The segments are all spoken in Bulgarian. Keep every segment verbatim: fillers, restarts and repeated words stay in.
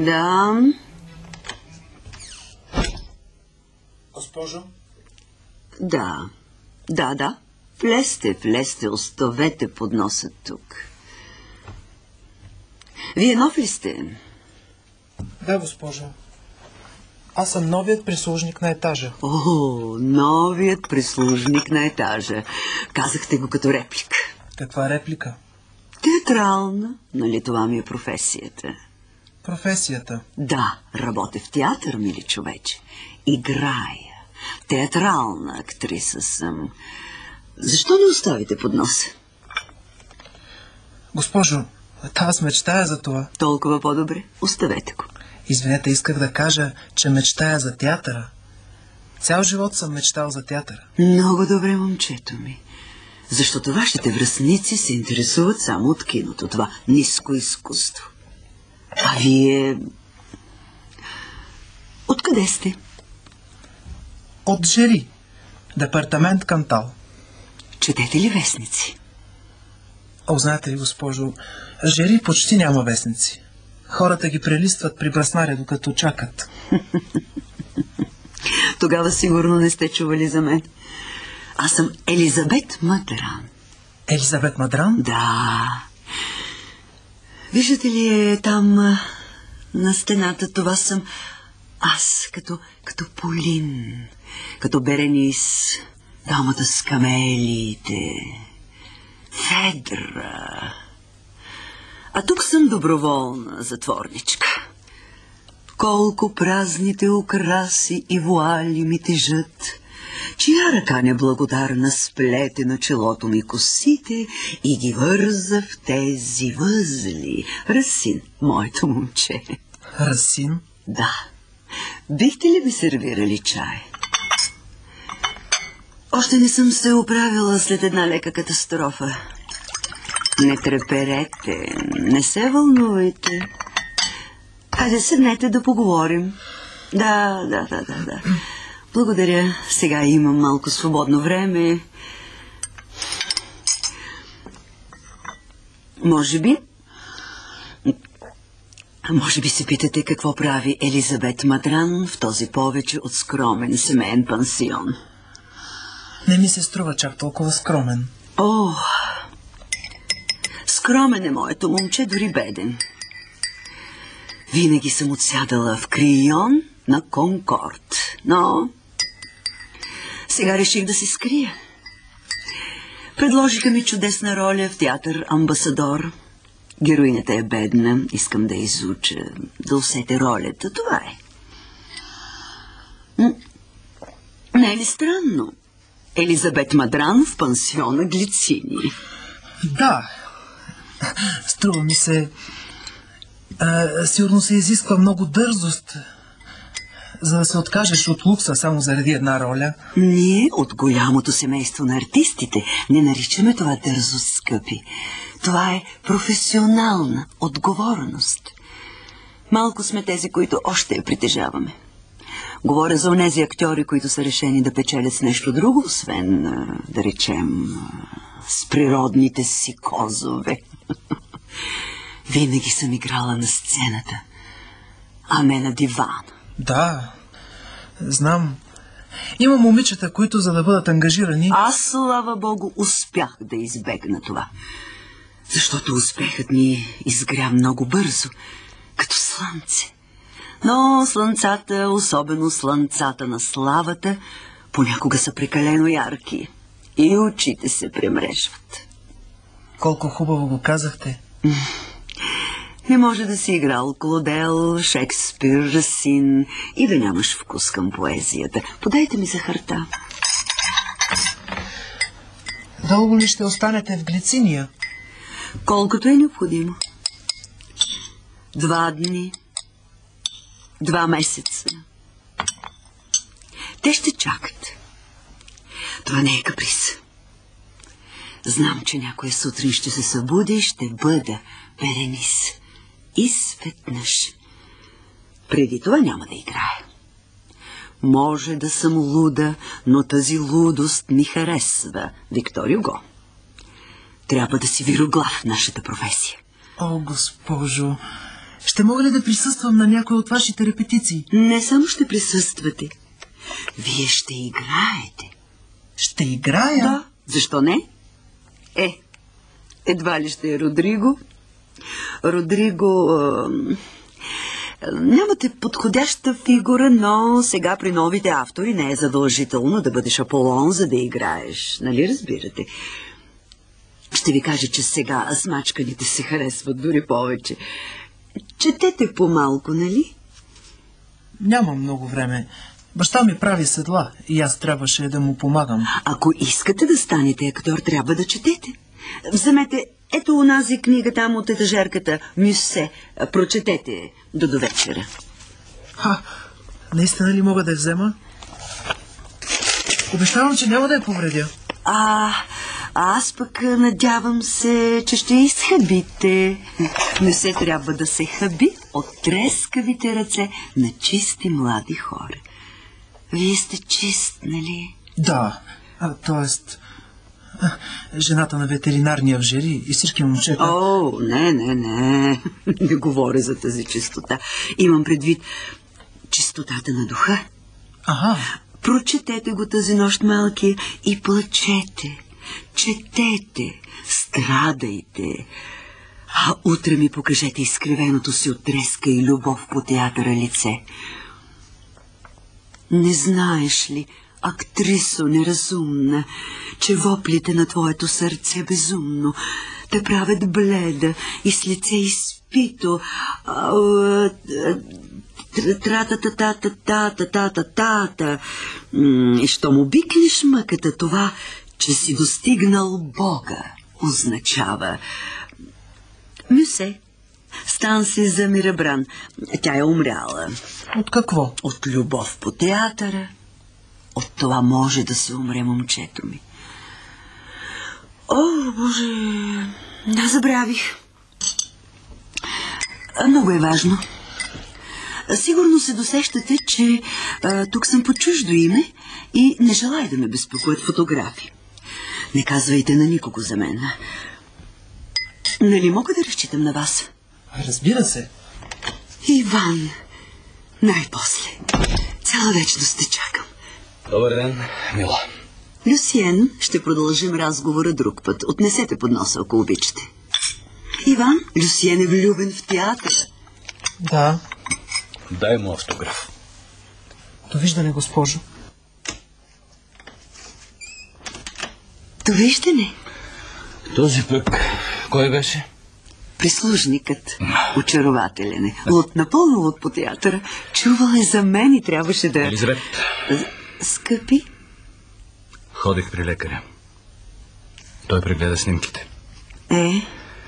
Да. Госпожо? Да. Да, да. Влезте, влезте, оставете подноса тук. Вие нов ли сте? Да, госпожо. Аз съм новият прислужник на етажа. О, новият прислужник на етажа. Казахте го като реплика. Каква реплика? Театрална. Нали това ми е професията? Професията? Да, работя в театър, мили човече. Играя. Театрална актриса съм. Защо не оставите подноса? Госпожо, аз мечтая за това. Толкова по-добре. Оставете го. Извинете, исках да кажа, че мечтая за театъра. Цял живот съм мечтал за театъра. Много добре, момчето ми. Защото вашите връстници се интересуват само от киното. Това ниско изкуство. А вие... Откъде сте? От Жери. Департамент Кантал. Четете ли вестници? О, знаете ли, госпожо, Жери почти няма вестници. Хората ги прелистват при браснаря, докато чакат. Тогава сигурно не сте чували за мен. Аз съм Елизабет Мадран. Елизабет Мадран? Да. Виждате ли е там на стената? Това съм аз, като, като Полин, като Беренис, дамата с камелиите, Федра. А тук съм доброволна затворничка. Колко празните украси и вуали ми тежат, чия ръка неблагодарна сплете на челото ми косите и ги върза в тези възли. Расин, моето момче. Расин? Да. Бихте ли ми сервирали чай? Още не съм се оправила след една лека катастрофа. Не треперете, не се вълнувайте. Хайде, седнете да поговорим. Да, да, да, да, да. Благодаря. Сега имам малко свободно време. Може би... Може би се питате какво прави Елизабет Мадран в този повече от скромен семейен пансион. Не ми се струва чак толкова скромен. О, скромен е моето момче, дори беден. Винаги съм отсядала в Крион на Конкорд, но сега реших да се скрия. Предложиха ми чудесна роля в театър Амбасадор. Героинята е бедна, искам да я изуча, да усетя ролята. Това е. Не е ли странно? Елизабет Мадран в пансиона Глицини. Да. Струва ми се... А, сигурно се изисква много дързост, за да се откажеш от лукса само заради една роля. Ние от голямото семейство на артистите не наричаме това дързост, скъпи. Това е професионална отговорност. Малко сме тези, които още я притежаваме. Говоря за онези актьори, които са решени да печелят с нещо друго, освен, да речем, с природните си козове. Винаги съм играла на сцената, а не на дивана. Да, знам. Има момичета, които за да бъдат ангажирани... Аз, слава Богу, успях да избегна това. Защото успехът ми изгря много бързо, като слънце. Но слънцата, особено слънцата на славата, понякога са прекалено ярки и очите се премрежват. Колко хубаво го казахте. Не може да си играл Клодел, Шекспир, Расин и да нямаш вкус към поезията. Подайте ми захарта. Дълго ли ще останете в Глициния? Колкото е необходимо. Два дни. Два месеца. Те ще чакат. Това не е каприз. Знам, че някоя сутрин ще се събуди и ще бъда Беренис. Изведнъж. Преди това няма да играя. Може да съм луда, но тази лудост ми харесва. Виктор Юго. Трябва да си вироглав в нашата професия. О, госпожо, ще мога ли да присъствам на някои от вашите репетиции? Не само ще присъствате. Вие ще играете. Ще играя? Да. Защо не? Е, едва ли ще е Родриго. Родриго... А... Нямате подходяща фигура, но сега при новите автори не е задължително да бъдеш Аполон, за да играеш. Нали разбирате? Ще ви кажа, че сега смачканите се харесват дори повече. Четете по-малко, нали? Нямам много време. Баща ми прави седла и аз трябваше да му помагам. Ако искате да станете актьор, трябва да четете. Вземете ето онази книга там от етажерката Мюссе. Прочетете до до вечера. Ха, наистина ли мога да я взема? Обещавам, че няма да я повредя. А, аз пък надявам се, че ще изхабите. Мюссе трябва да се хаби от трескавите ръце на чисти млади хора. Вие сте чист, нали? Да, а, т.е. жената на ветеринарния в жери и всички момчета. О, не, не, не. Не говоря за тази чистота. Имам предвид чистотата на духа. Ага. Прочетете го тази нощ, малки, и плачете. Четете, страдайте. А утре ми покажете изкривеното си от треска и любов по театъра лице. Не знаеш ли, актрисо неразумна, че воплите на твоето сърце безумно те правят бледа и с лице изпито. Тра-та-та-та-та-та-та-та-та. И щом обикнеш мъката, това, че си достигнал Бога, означава. Мюссе, стан си за Мирабран. Тя е умряла. От какво? От любов по театъра. От това може да се умре момчето ми. О, Боже, да, забравих. Много е важно. Сигурно се досещате, че а, тук съм по чуждо име и не желая да ме безпокоят фотографи. Не казвайте на никого за мен. Нали мога да разчитам на вас? Разбира се. Иван, най-после. Цяла вечност те чакам. Добър ден, мила. Люсиен, ще продължим разговора друг път. Отнесете подноса, ако обичате. Иван, Люсиен е влюбен в театъра. Да. Дай му автограф. Довиждане, госпожо. Довиждане. Този пък кой беше? Прислужникът. Очарователен е. От напълно от по театъра. Чувал е за мен и трябваше да... Елизабет. Скъпи? Ходих при лекаря. Той прегледа снимките. Е?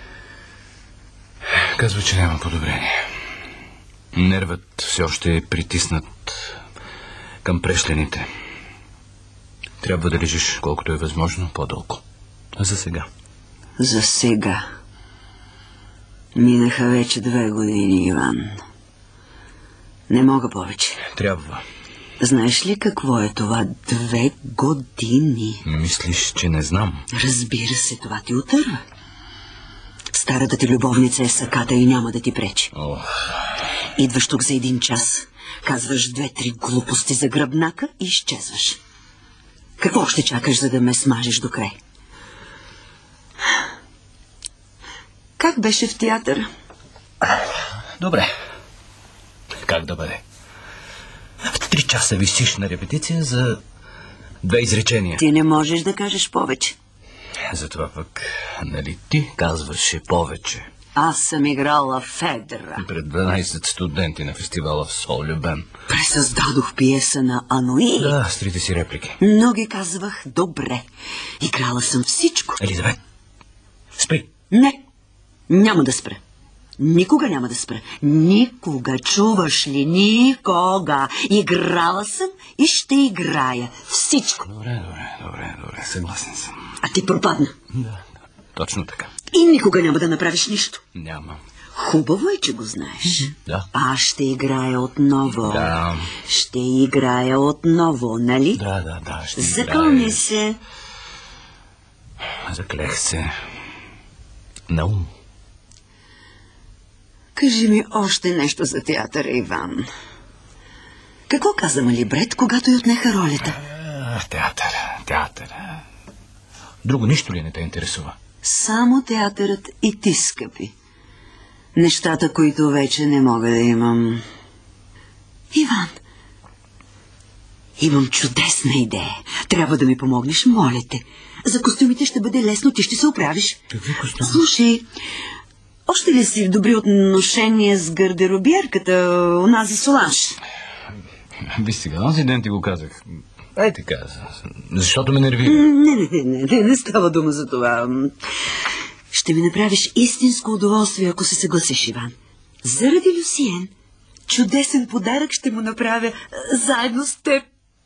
Казва, че няма подобрение. Нервът все още е притиснат към прешлените. Трябва да лежиш колкото е възможно по-дълго. А за сега? За сега. Минаха вече две години, Иван. Не мога повече. Трябва. Знаеш ли какво е това две години? Мислиш, че не знам? Разбира се, това ти отърва. Старата ти любовница е саката и няма да ти пречи. О. Идваш тук за един час, казваш две-три глупости за гръбнака и изчезваш. Какво ще чакаш, за да ме смажеш до край? Как беше в театъра? Добре. Как да бъде? В три часа висиш на репетиция за две изречения. Ти не можеш да кажеш повече. Затова пък, нали ти казваше повече? Аз съм играла Федра. Пред дванайсет студенти на фестивала в Сол-Любен. Пресъздадох пиеса на Ануи. Да, с трите си реплики. Но ги казвах добре. Играла съм всичко. Елизабет, спри. Не, няма да спре. Никога няма да спре. Никога, чуваш ли? Никога. Играла съм и ще играя. Всичко. Добре, добре, добре, добре. Съгласен съм. А ти пропадна. Да, точно така. И никога няма да направиш нищо. Няма. Хубаво е, че го знаеш. Да. Аз ще играя отново. Да. Ще играя отново, нали? Да, да, да. Ще Закълни играе. се. Заклех се. На ум. Кажи ми още нещо за театъра, Иван. Какво каза Малибрет, когато й отнеха ролята? Театър, театър. Друго нищо ли не те интересува? Само театърът и ти, скъпи. Нещата, които вече не мога да имам. Иван, имам чудесна идея. Трябва да ми помогнеш, моля те. За костюмите ще бъде лесно, ти ще се оправиш. Какви костюми? Слушай, още ли си в добри отношения с гардеробиерката, онази Соланж? Виж сега, онзи ден ти го казах. Ай така, защото ме нервира. Не, не, не, не, не, не става дума за това. Ще ми направиш истинско удоволствие, ако се съгласиш, Иван. Заради Люсиен, чудесен подарък ще му направя заедно с теб.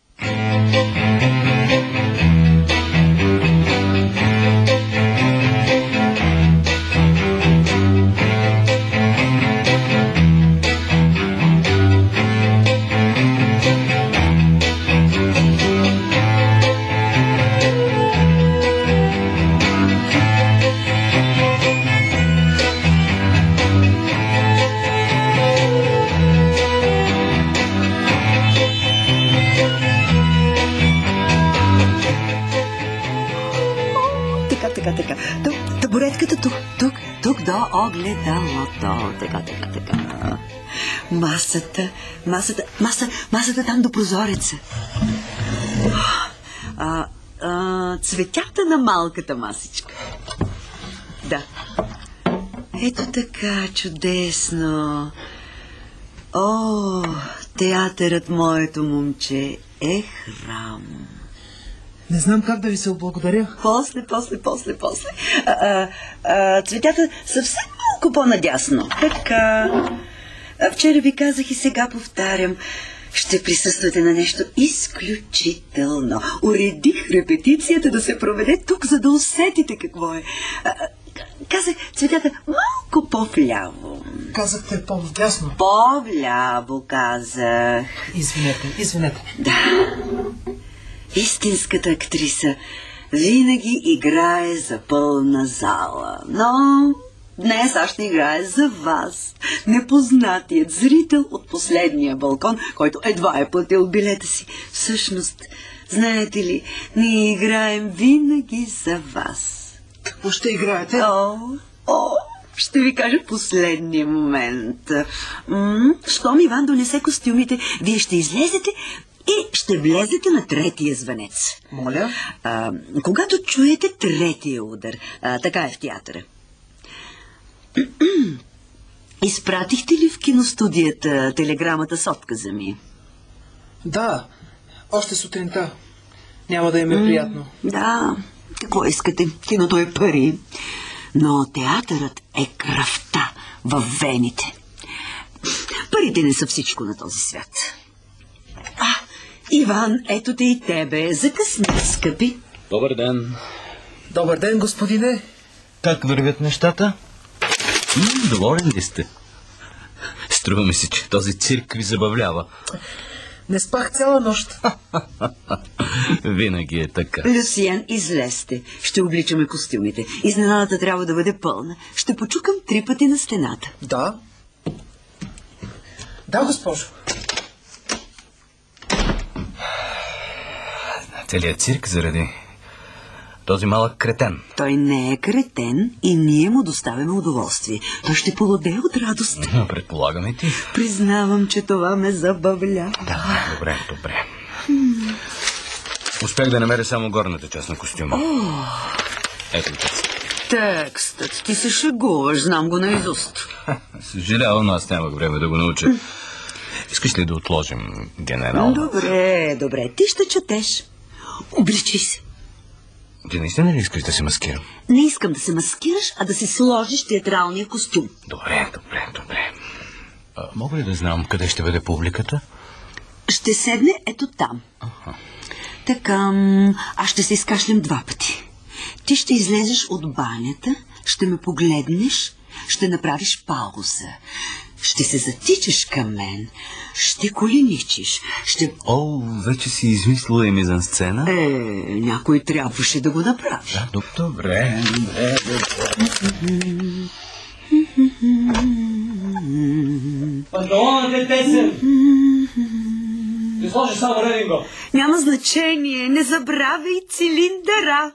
Така, така. Тук, табуретката тук, тук, тук до огледалото. Така, така, така. Масата, масата, маса, масата там до прозореца. А, а, цветята на малката масичка. Да. Ето така, чудесно. О, театърът, моето момче, е храм. Не знам как да ви се облагодаря. После, после, после, после. А, а, а, цветята съвсем малко по-надясно. Така. А, вчера ви казах и сега повтарям. Ще присъствате на нещо изключително. Уредих репетицията да се проведе тук, за да усетите какво е. А, казах цветята малко по-вляво. Казахте по-вдясно. По-вляво, казах. Извинете, извинете. Да. Истинската актриса винаги играе за пълна зала. Но днес аз ще играя за вас, непознатият зрител от последния балкон, който едва е платил билета си. Всъщност, знаете ли, ние играем винаги за вас. Какво ще играете? О, о, ще ви кажа последния момент. М- щом Иван донесе костюмите, вие ще излезете и ще влезете на третия звънец. Моля? А, когато чуете третия удар, а, така е в театъра. Изпратихте ли в киностудията телеграмата с отказа ми? Да, още сутринта. Няма да им е приятно. Да, какво искате? Киното е пари. Но театърът е кръвта във вените. Парите не са всичко на този свят. А, Иван, ето те и тебе. Закъсни, скъпи. Добър ден. Добър ден, господине. Как вървят нещата? М, доволен ли сте? Струва ми се, че този цирк ви забавлява. Не спах цяла нощ. Винаги е така. Люсиен, излезте. Ще обличаме костюмите. Изненадата трябва да бъде пълна. Ще почукам три пъти на стената. Да. Да, госпожо. Целият цирк заради този малък кретен. Той не е кретен и ние му доставяме удоволствие. Той ще полудее от радост. Предполагам и ти. Признавам, че това ме забавля. Да, добре, добре. Успях да намеря само горната част на костюма. О, ето текст. Текстът. Ти се шегуваш, знам го наизуст. Съжалявам, но аз нямах време да го науча. Искаш ли да отложим генерално? Добре, добре. Ти ще четеш. Обличай се. Ти наистина ли искаш да се маскирам? Не искам да се маскираш, а да си сложиш театралния костюм. Добре, добре, добре. А, мога ли да знам къде ще бъде публиката? Ще седне ето там. Аха. Така, аз ще се изкашлям два пъти. Ти ще излезеш от банята, ще ме погледнеш, ще направиш пауза. Ще се затичаш към мен, ще коленичиш, ще... О, вече си измислила и мизансцена? Е, някой трябваше да го направи. Да, добре, добре, добре. Панталонът е тесен. Ти сложи само рединго. Няма значение. Не забравяй цилиндъра.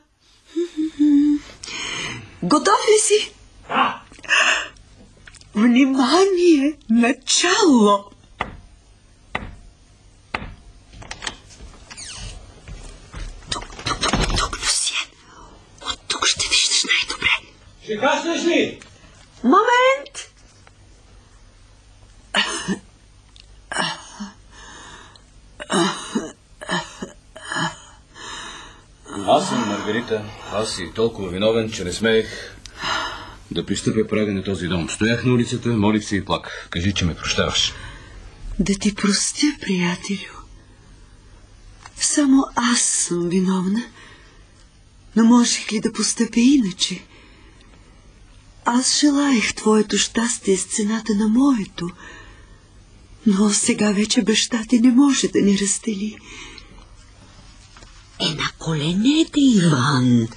Готов ли си? Да. Внимание! Начало! Тук, тук, тук, тук, Люсиен. От тук ще виждаш най-добре. Ще каснеш ли? Момент! Аз съм Маргарита. Аз си толкова виновен, че не смеех да пристъпя прага на този дом. Стоях на улицата, молих се и плаках. Кажи, че ме прощаваш. Да ти простя, приятелю. Само аз съм виновна. Но можех ли да постъпя иначе? Аз желаех твоето щастие с цената на моето. Но сега вече баща ти не може да ни раздели. Е, на коленете, Иван.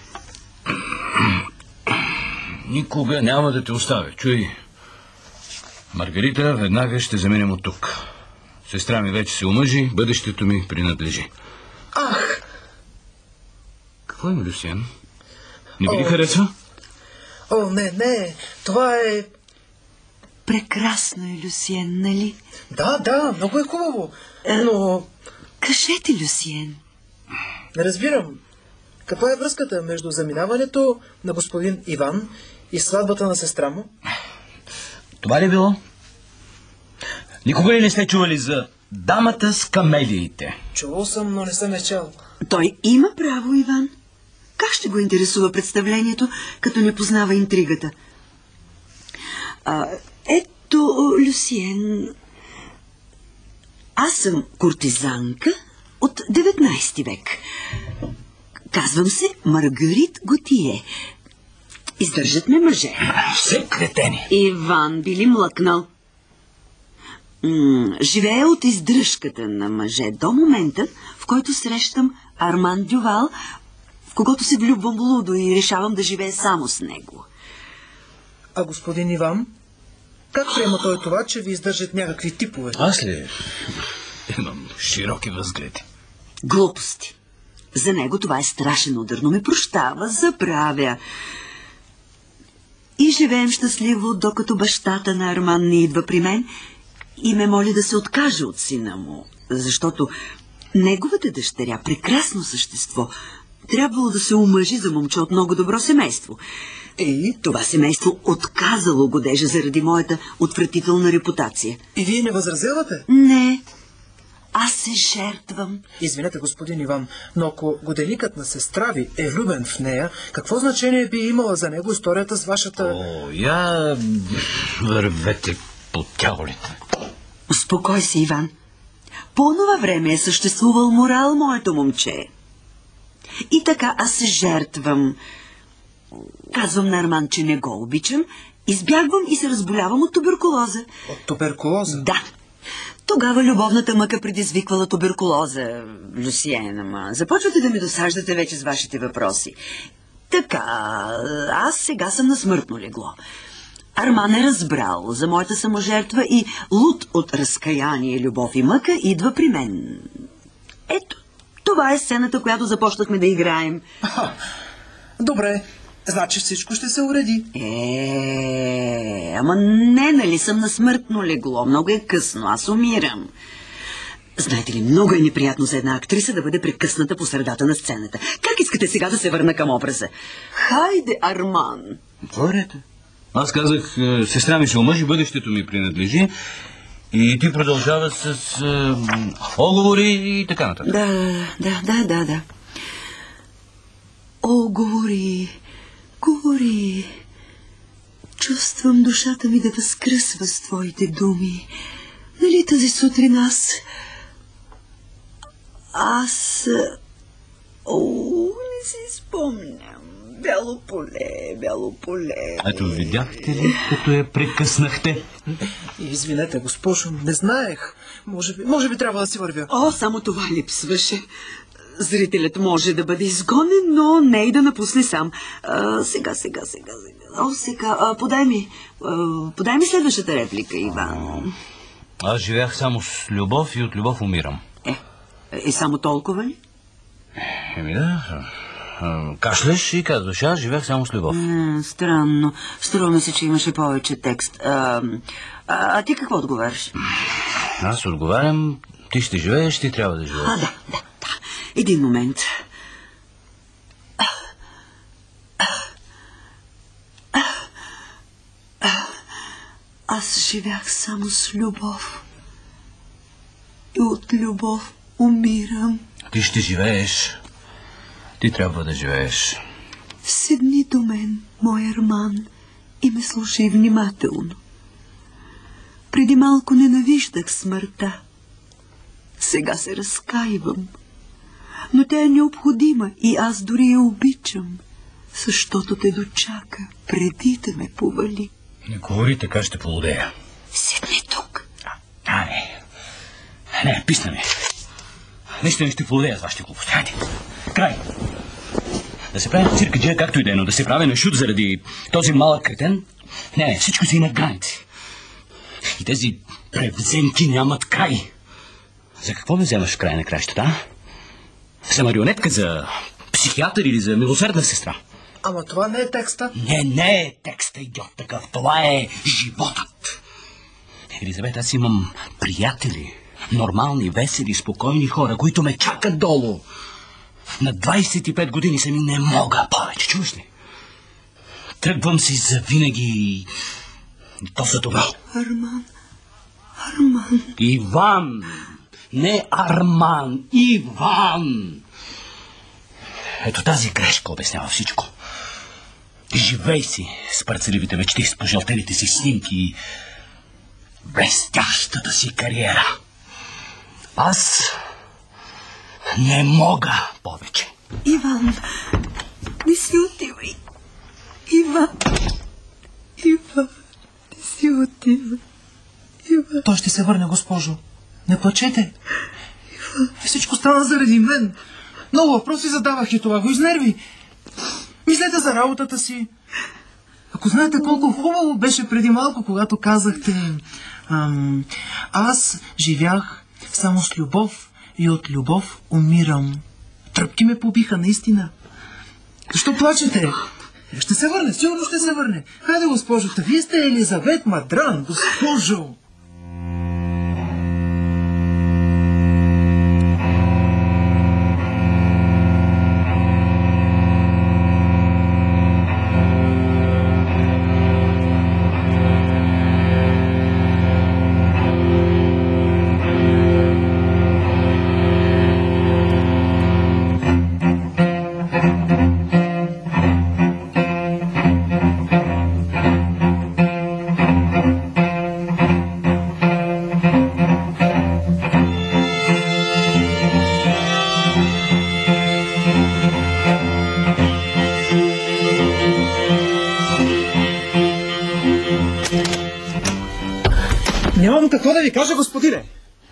Никога няма да те оставя. Чуй. Маргарита, веднага ще заминем от тук. Сестра ми вече се омъжи, бъдещето ми принадлежи. Ах! Какво има, Люсиен? Не ви ли харесва? О, не, не. Това е... Прекрасно е, Люсиен, нали? Да, да, много е хубаво. Но... Кажете, Люсиен. Не разбирам. Каква е връзката между заминаването на господин Иван и сватбата на сестра му? Това ли било? Никога ли не сте чували за дамата с камелиите? Чувал съм, но не съм е чел. Той има право, Иван. Как ще го интересува представлението, като не познава интригата? А, ето, Люсиен, аз съм куртизанка от деветнайсети век. Казвам се Маргарит Готие. Издържат ме мъже. Все кретени. Иван би ли млъкнал? М- живея от издръжката на мъже до момента, в който срещам Арман Дювал, в когото се влюбвам лудо и решавам да живея само с него. А господин Иван? Как приема той това, че ви издържат някакви типове? Аз ли? Имам широки възгледи. Глупости. За него това е страшен удар, но ме прощава, забравя. И живеем щастливо, докато бащата на Арман не идва при мен и ме моли да се откаже от сина му, защото неговата дъщеря, прекрасно същество, трябвало да се омъжи за момче от много добро семейство. И това семейство отказало годежа заради моята отвратителна репутация. И вие не възразявате? Не, аз се жертвам. Извинете, господин Иван, но ако годеникът на сестра ви е влюбен в нея, какво значение би имала за него историята с вашата... О, я вървете по тялите. Успокой се, Иван. По онова време е съществувал морал, моето момче. И така аз се жертвам. Казвам на Арман, че не го обичам, избягвам и се разболявам от туберкулоза. От туберкулоза? Да. Тогава любовната мъка предизвиквала туберкулоза, Люсиен, ама започвате да ми досаждате вече с вашите въпроси. Така, аз сега съм на смъртно легло. Арман е разбрал за моята саможертва и луд от разкаяние, любов и мъка идва при мен. Ето, това е сцената, която започнахме да играем. Аха, добре, значи всичко ще се уреди. Е, ама не, нали съм на смъртно легло, много е късно, аз умирам. Знаете ли, много е неприятно за една актриса да бъде прекъсната по средата на сцената. Как искате сега да се върна към образа? Хайде, Арман! Говорете. Аз казах, сестра ми се омъжи, бъдещето ми принадлежи и ти продължава с е, оговори и така нататък. Да, да, да, да, да. О, говори, говори. Чувствам душата ми да възкръсва с твоите думи. Нали тази сутрин аз... Аз... О, не си спомням. Бяло поле, бяло поле. Ето видяхте ли, като я прекъснахте? Извинете, госпожо, не знаех. Може би, може би трябва да си вървя. О, само това липсваше. Зрителят може да бъде изгонен, но не и да напусне сам. А, сега, сега, сега, сега. О, сега, а, подай ми, а, подай ми следващата реплика, Иван. Аз живях само с любов и от любов умирам. Е, е само толкова ли? Еми да, кашляш и казваш, аз живях само с любов. Е, странно. Струва ми се, че имаше повече текст. А, а, а ти какво отговаряш? Аз отговарям, ти ще живееш, ти трябва да живееш. А, да, да, да. Един момент. Аз живях само с любов. И от любов умирам. Ти ще живееш. Ти трябва да живееш. Седни до мен, мой Арман, и ме слушай внимателно. Преди малко ненавиждах смъртта. Сега се разкаивам. Но тя е необходима и аз дори я обичам, защото те дочака преди да ме повали. Не говори така, ще полудея. Седни тук. А, а не. Не, писна ми. Наистина ще полудея с вашите глупости. Хайде, край. Да се прави циркаджия, както и да е, но да се прави на шут заради този малък кретен. Не, не, всичко си има граници. И тези превземки нямат край. За какво ме вземаш в край на кращата, а? За марионетка, за психиатър или за милосърдна сестра? Ама това не е текста. Не, не е текста, идиот такъв. Това е животът. Елизабет, аз имам приятели. Нормални, весели, спокойни хора, които ме чакат долу. На двайсет и пет години сами не мога повече, чуваш ли? Тръгвам си завинаги. То за добро. Арман, Арман. Иван. Не Арман, Иван. Ето тази грешка обяснява всичко. Живей си с парцеливите мечти, с пожълтелите си снимки и блестящата си кариера. Аз не мога повече. Иван, не си отивай. Иван, Иван, не си отивай. Иван. Той ще се върне, госпожо. Не плачете. Всичко стана заради мен. Много въпроси задавах и това го изнерви. Мислете за работата си. Ако знаете колко хубаво беше преди малко, когато казахте ам, аз живях само с любов и от любов умирам. Тръпки ме побиха, наистина. Защо плачете? Ще се върне, сигурно ще се върне. Хайде, госпожо, вие сте Елизабет Мадран, госпожо. Нямам какво да ви кажа, господине.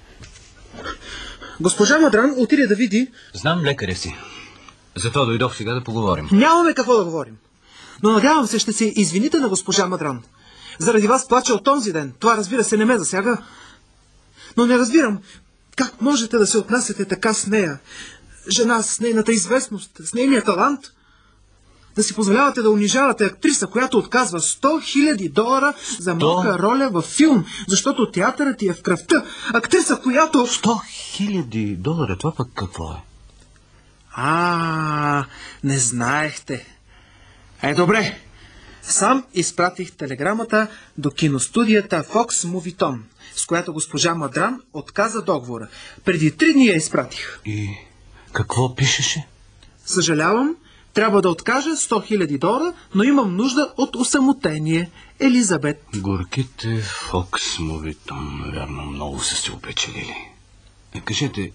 Госпожа Мадран отиде да види... Знам, лекаря си. Затова дойдох сега да поговорим. Нямаме какво да говорим. Но надявам се, ще се извините на госпожа Мадран. Заради вас плача от този ден. Това, разбира се, не ме засяга. Но не разбирам как можете да се отнасяте така с нея. Жена с нейната известност, с нейния талант. Да си позволявате да унижавате актриса, която отказва сто хиляди долара за малка роля във филм, защото театърът ти е в кръвта. Актриса, която... сто хиляди долара, това пък какво е? А, не знаехте. Е, добре. Сам изпратих телеграмата до киностудията Fox Movietone, с която госпожа Мадран отказа договора. Преди три дни я изпратих. И какво пишеше? Съжалявам, трябва да откажа сто хиляди долара, но имам нужда от осамотение. Елизабет. Горките Fox Movietone, наверно, много са се опечелили. Е, кажете,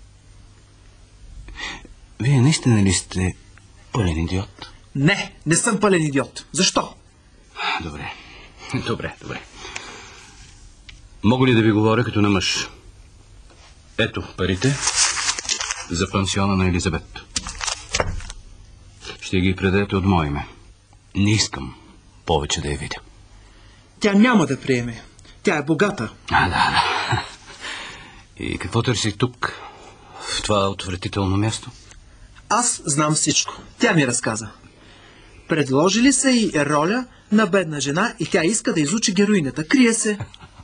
вие наистина ли сте пълен идиот? Не, не съм пълен идиот. Защо? Добре, добре, добре. Мога ли да ви говоря като на мъж? Ето парите за пансиона на Елизабет. Ще ги предадете от мое име. Не искам повече да я видя. Тя няма да приеме. Тя е богата. А, да, да. И какво търси тук, в това отвратително място? Аз знам всичко. Тя ми разказа. Предложили са и роля на бедна жена и тя иска да изучи героинята. Крие се.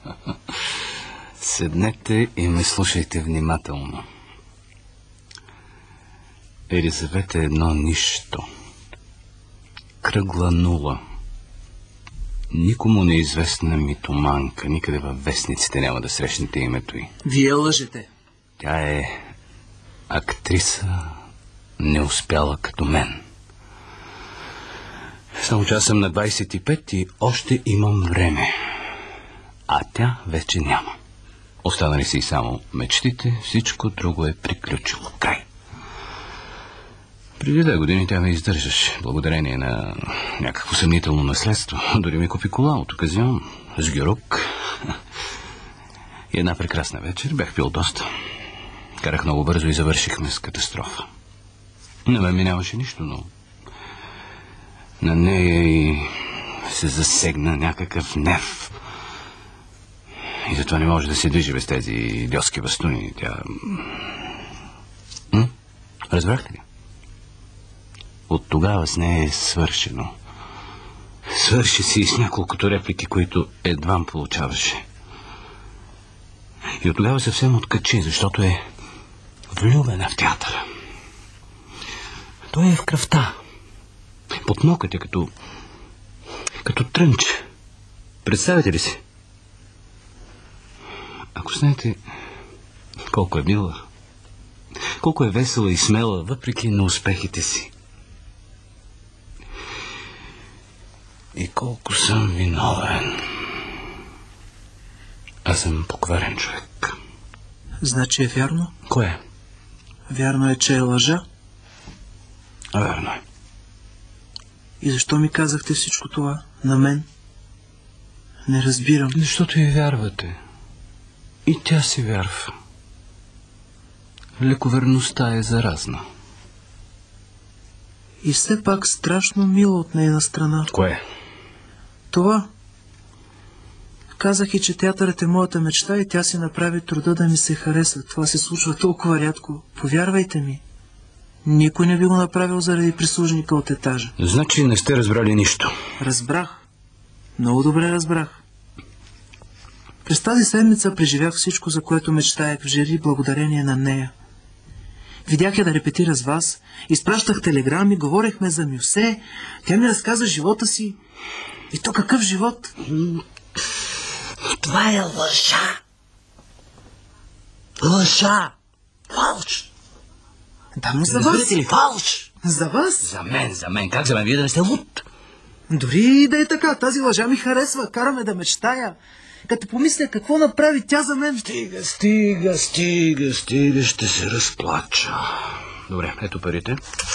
Седнете и ме слушайте внимателно. Елизавета е едно нищо. Кръгла нула. Никому неизвестна митоманка. Никъде във вестниците няма да срещнете името й. Вие лъжете. Тя е актриса, не успяла като мен. Само че аз съм на двайсет и пет и още имам време. А тя вече няма. Останали си само мечтите, всичко друго е приключило. Край. Преди две години тя ме издържаше, благодарение на някакво съмнително наследство. Дори ми купи кола от оказион, с гюрук. И една прекрасна вечер, бях пил доста. Карах много бързо и завършихме с катастрофа. На мен ми нямаше нищо, но на нея и се засегна някакъв нерв. И затова не може да се движи без тези идиотски бастуни. Тя... М? Разбрахте ли? От тогава с нея е свършено. Свърши си с няколкото реплики, които едвам получаваше. И от тогава съвсем откачи, защото е влюбена в театъра. Той е в кръвта. Под нокът е като... като трънче. Представете ли си? Ако знаете колко е мила, колко е весела и смела, въпреки неуспехите си. И колко съм виновен. Аз съм покварен човек. Значи е вярно? Кое? Вярно е, че е лъжа? Вярно е. И защо ми казахте всичко това на мен? Не разбирам. Защото и вярвате. И тя си вярва. Лековерността е заразна. И все пак страшно мило от нейна страна. Кое? Това. Казах и, че театърът е моята мечта и тя си направи труда да ми се хареса. Това се случва толкова рядко. Повярвайте ми. Никой не би го направил заради прислужника от етажа. Значи не сте разбрали нищо. Разбрах. Много добре разбрах. През тази седмица преживях всичко, за което мечтаях в жери, благодарение на нея. Видях я да репетира с вас, изпращах телеграми, говорехме за Мюсе, тя ми разказа живота си. И то какъв живот? Това е лъжа. Лъжа. Фалш. Да, но за вас. Разбирате ли? Фалш. За вас? За мен, за мен. Как за мен? Вие да не сте луд. Дори и да е така, тази лъжа ми харесва, караме да мечтая. Като помисля какво направи тя за мен. Стига, стига, стига, стига, ще се разплача. Добре, ето парите.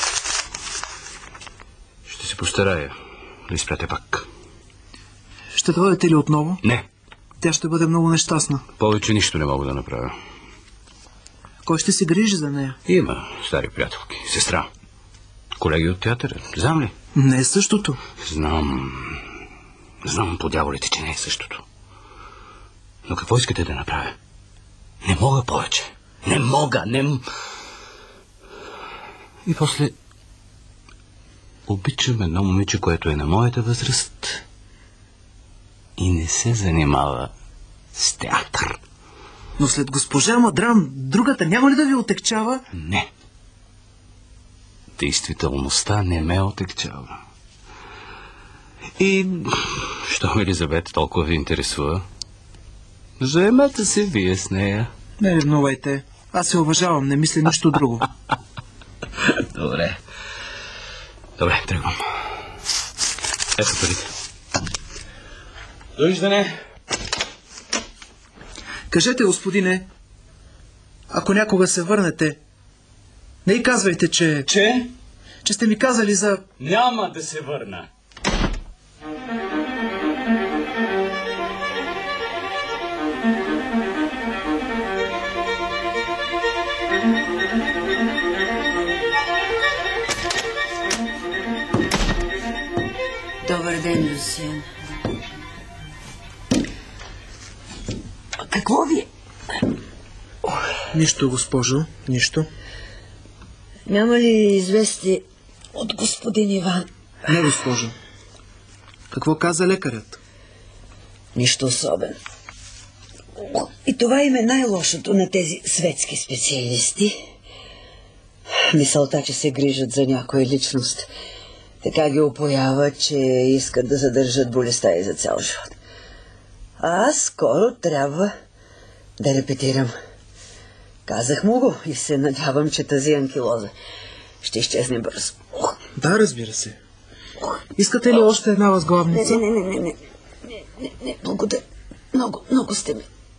Ще се постарая да изпратя пак. Ще дойдете ли отново? Не. Тя ще бъде много нещастна. Повече нищо не мога да направя. Кой ще се грижи за нея? Има стари приятелки, сестра. Колеги от театъра, знам ли? Не е същото. Знам. Знам по дяволите, че не е същото. Но какво искате да направя? Не мога повече. Не мога, не... И после... Обичам едно момиче, което е на моята възраст и не се занимава с театър. Но след госпожа Мадрам, другата няма ли да ви отекчава? Не. Действителността не ме отекчава. И... Що Елизавета толкова ви интересува? Заемете се вие с нея. Не ревнувайте. Аз се уважавам, не мисля нищо друго. Добре. Добре, тръгвам. Ето парите. Довиждане. Кажете, господине, ако някога се върнете, не и казвайте, че... Че? че сте ми казали за... Няма да се върна. Добър ден, Люсиан. Какво ви е? Нищо, госпожо, нищо. Няма ли известие от господин Иван? Не, госпожо. Какво каза лекарят? Нищо особено. И това им е най-лошото на тези светски специалисти. Мисълта, че се грижат за някоя личност. Така ги опоява, че искат да задържат болестта и за цял живот. А аз скоро трябва да репетирам. Казах му го и се надявам, че тази анкилоза ще изчезне бързо. Да, разбира се. Искате ли още една възглавница? Не, не, не, не, не, не, не, не, благодаря. Много, много сте ми.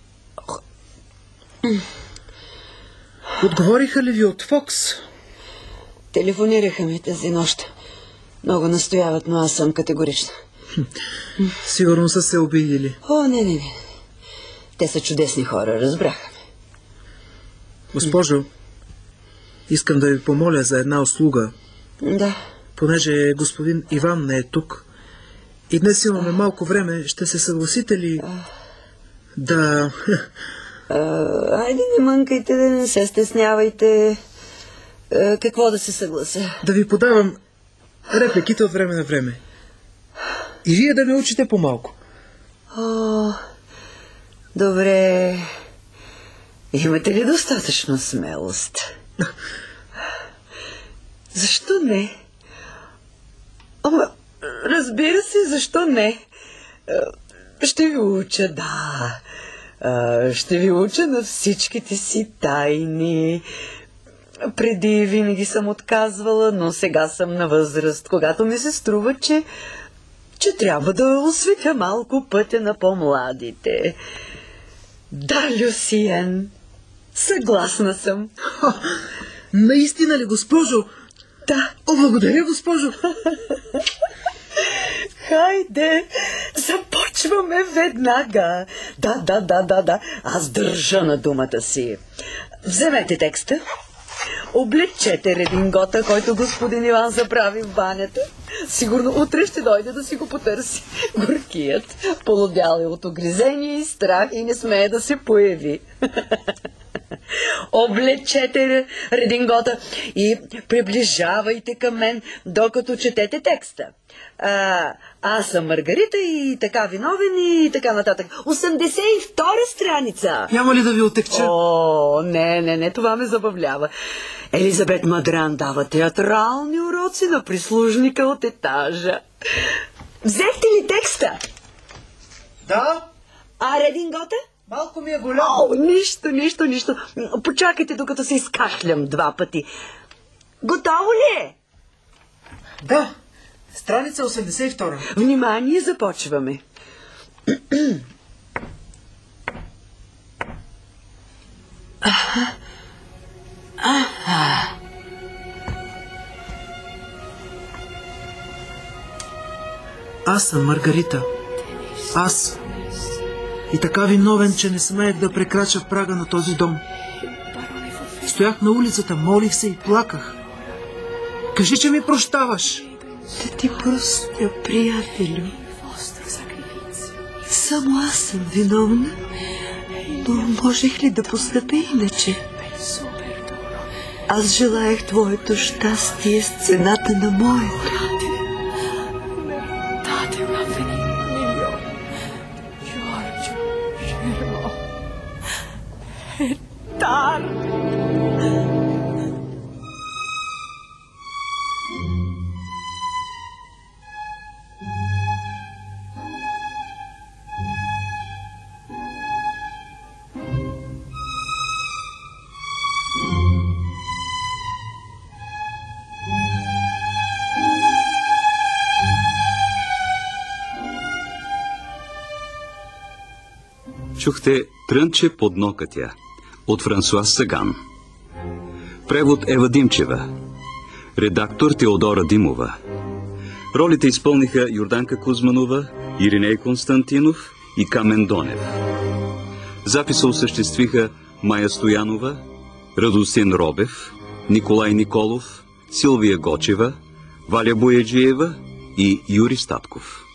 Отговориха ли ви от Фокс? Телефонираха ми тази нощ. Много настояват, но аз съм категорична. Сигурно са се обидили. О, не, не, не. Те са чудесни хора, разбраха ме. Госпожо, искам да ви помоля за една услуга. Да. Понеже господин Иван не е тук и днес имаме малко време, ще се съгласите ли да... А, айде, не мънкайте, да не се стеснявайте. А, какво да се съглася? Да ви подавам репликите от време на време. И вие да ме учите по-малко. О, добре. Имате ли достатъчно смелост? Защо не? Ама, разбира се, защо не? Ще ви уча, да. Ще ви уча на всичките си тайни. Преди винаги съм отказвала, но сега съм на възраст, когато ми се струва, че, че трябва да осветя малко пътя на по-младите. Да, Люсиен, съгласна съм. Ха, наистина ли, госпожо? Да. О, благодаря, госпожо. Хайде, започваме веднага. Да, да, да, да, да. Аз държа на думата си. Вземете текста. Облечете редингота, който господин Иван заправи в банята. Сигурно утре ще дойде да си го потърси. Горкият, полудял е от огризение и страх и не смее да се появи. Облечете редингота и приближавайте към мен, докато четете текста. А, аз съм Маргарита и така виновен и така нататък. осемдесет и втора страница. Няма ли да ви отекча? О, не, не, не, това ме забавлява. Елизабет Мадран дава театрални уроци на прислужника от етажа. Взехте ли текста? Да. А редингота? Малко ми е голямо. О, нищо, нищо, нищо. Почакайте, докато се изкашлям два пъти. Готово ли е? Да. Страница осемдесет и втора. Внимание, започваме. Аха. Аха. Аз съм Маргарита. Аз. И така виновен, че не смеех да прекрача прага на този дом. Стоях на улицата, молих се и плаках. Кажи, че ми прощаваш. Да ти простя, приятелю. Само аз съм виновна. Но можех ли да постъпя иначе? Аз желаях твоето щастие с цената на моето. Чухте Трънче под нокътя от Франсуаз Саган. Превод Ева Димчева. Редактор Теодора Димова. Ролите изпълниха Йорданка Кузманова, Ириней Константинов и Камен Донев. Записа осъществиха Майя Стоянова, Радостин Робев, Николай Николов, Силвия Гочева, Валя Бояджиева и Юрий Статков.